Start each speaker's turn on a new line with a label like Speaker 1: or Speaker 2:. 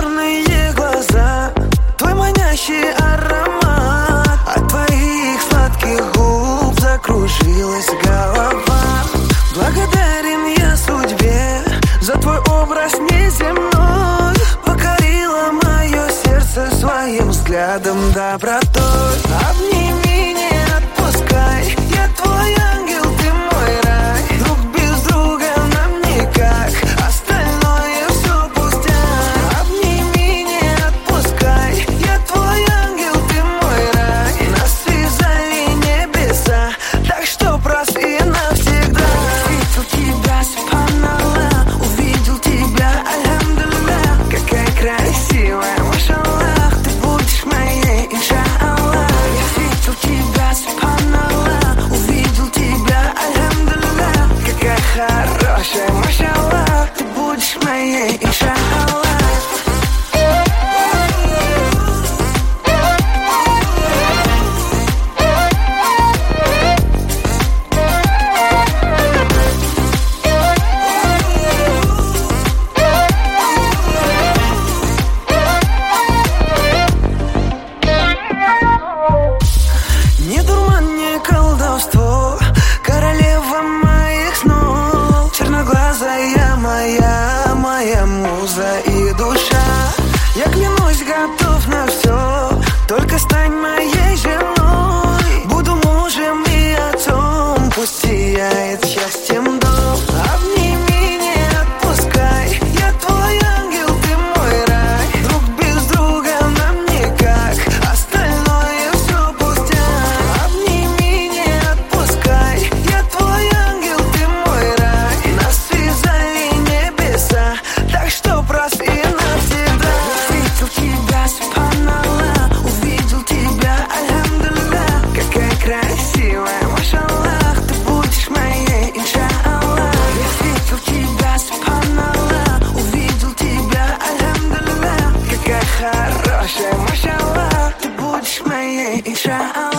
Speaker 1: черные глаза, твой манящий аромат, от твоих сладких губ закружилась голова. Благодарен я судьбе за твой образ неземной, покорила мое сердце своим взглядом добротой. Обними, не отпускай, я твой ангел, ты мой рай. Друг без друга нам никак, остальное все пустяк. Обними, не отпускай, я твой ангел, ты мой рай. Нас связали небеса, так что прости навсегда. Увидел тебя, субханаллах, увидел тебя, альхамдулиллах. Какая красивая, машаллах, ты будешь моей, иншаллах. Я видел тебя, субханаллах, увидел тебя, альхамдулиллах. Какая хорошая, машаллах, ты будешь моей, иншаллах. Не дурман, не колдовство, королева моих снов, черноглазая моя, моя муза и душа. Я клянусь, готов на все, только стань моей женой. Буду мужем и отцом, пусть сияет счастьем дом. Обними, не отпускай, я твой ангел, ты мой рай. Друг без друга нам никак, остальное все пустяк. Обними, не отпускай, я твой ангел, ты мой рай. Нас связали небеса, так что прости навсегда. Увидел тебя, субханаллах, увидел тебя, альхамдулиллах. Какая красивая, машаллах, ты будешь моей, иншаллах. Я видел тебя, субханаллах, увидел тебя, альхамдулиллах. Какая хорошая, машаллах, ты будешь моей, иншаллах.